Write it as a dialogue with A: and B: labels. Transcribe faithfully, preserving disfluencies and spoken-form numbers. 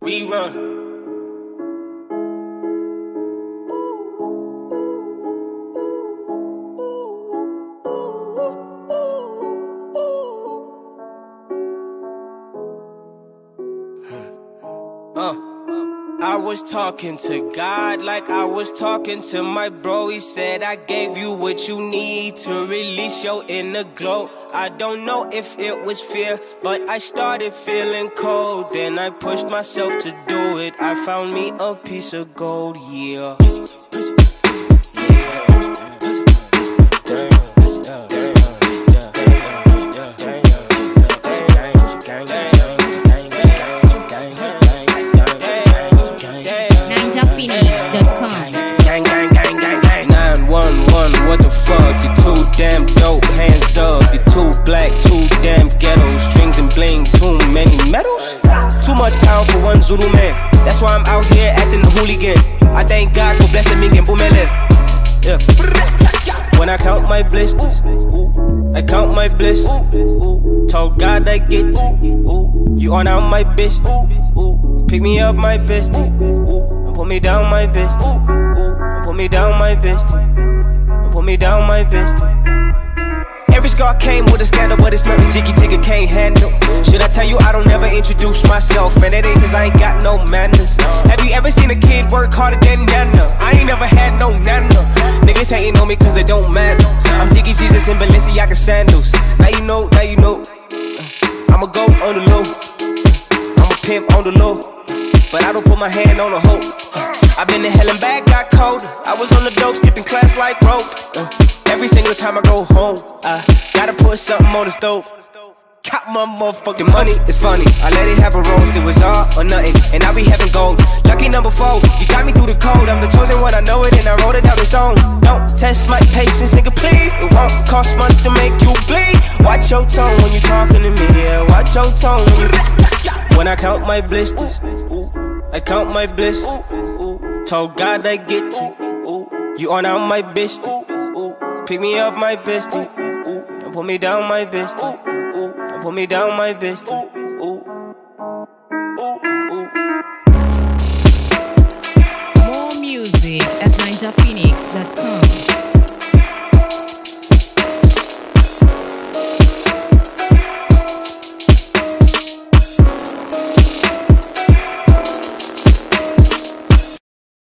A: Rerun. Uh, I was talking to God like I was talking to my bro. He said I gave you what you need to release your inner glow. I don't know if it was fear, but I started feeling cold. Then I pushed myself to do it. I found me a piece of gold, yeah. What the fuck, you too damn dope, hands up. You too black, too damn ghetto. Strings and bling, too many medals. Too much power for one Zulu man. That's why I'm out here acting the hooligan. I thank God for blessing me and boomele. Yeah. When I count my blisters, I count my bliss. Told God I get you on out my bitch. Pick me up my bestie, and put me down my bestie, and put me down my bestie. Put me down, my bestie. Every scar came with a scandal, but it's nothing Jiggy Jigga can't handle. Should I tell you I don't never introduce myself? And it ain't cause I ain't got no manners. Have you ever seen a kid work harder than Nana? I ain't never had no Nana. Niggas hating on me cause it don't matter. I'm Jiggy Jesus in Balenciaga sandals. Now you know, now you know. I'ma go on the low. I'm a pimp on the low. But I don't put my hand on the hoe. I've been to hell and back, got colder. I was on the dope, skipping class like rope. uh, Every single time I go home, I gotta put something on the stove. Got my motherfucking money, it's funny. I let it have a roast, it was all or nothing. And I be having gold, lucky number four. You got me through the code, I'm the chosen one, I know it. And I wrote it down in stone. Don't test my patience, nigga, please. It won't cost much to make you bleed. Watch your tone when you talking to me, yeah. Watch your tone when you... When I count my blisters, I count my bliss. Told God I get you. You on out my bitch. Pick me up my bestie. And put me down my bestie. And put me down my bestie.
B: More music at ninja phoenix dot com.